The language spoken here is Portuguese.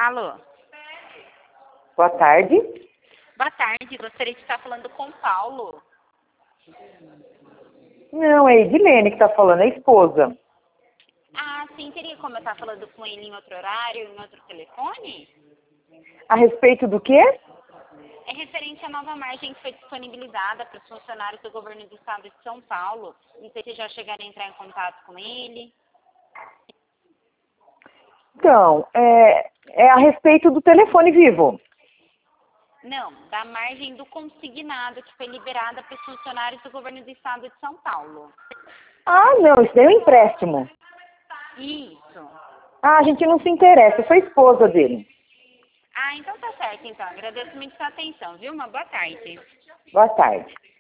Alô? Boa tarde. Boa tarde, gostaria de estar falando com o Paulo. Não, é Edilene que está falando, é a esposa. Ah, sim, teria como eu estar falando com ele em outro horário, em outro telefone? A respeito do quê? É referente à nova margem que foi disponibilizada para os funcionários do governo do estado de São Paulo. Não sei se já chegaram a entrar em contato com ele. Então, é a respeito do telefone vivo. Não, da margem do consignado que foi liberada para os funcionários do governo do estado de São Paulo. Ah, não, isso daí é um empréstimo. Isso. Ah, a gente não se interessa, eu sou a esposa dele. Ah, então tá certo, então. Agradeço muito a sua atenção, viu? Uma boa tarde. Boa tarde.